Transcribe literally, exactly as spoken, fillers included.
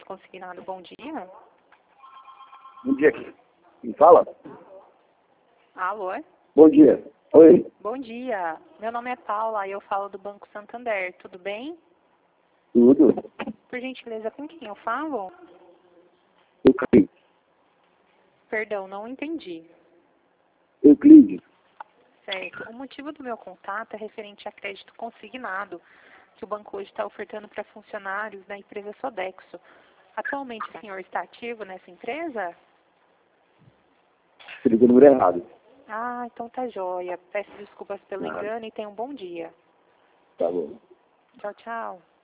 consignado. Bom dia. Bom dia. Quem fala? Alô? Bom dia. Oi. Bom dia. Meu nome é Paula e eu falo do Banco Santander. Tudo bem? Tudo? Por gentileza, com quem eu falo? Euclides. Perdão, não entendi. Euclides. Certo. O motivo do meu contato é referente a crédito consignado, que o banco hoje está ofertando para funcionários da empresa Sodexo. Atualmente o senhor está ativo nessa empresa? Você ligou o número errado. Ah, então tá joia. Peço desculpas pelo Ah, engano e tenha um bom dia. tá bom. Tchau, tchau.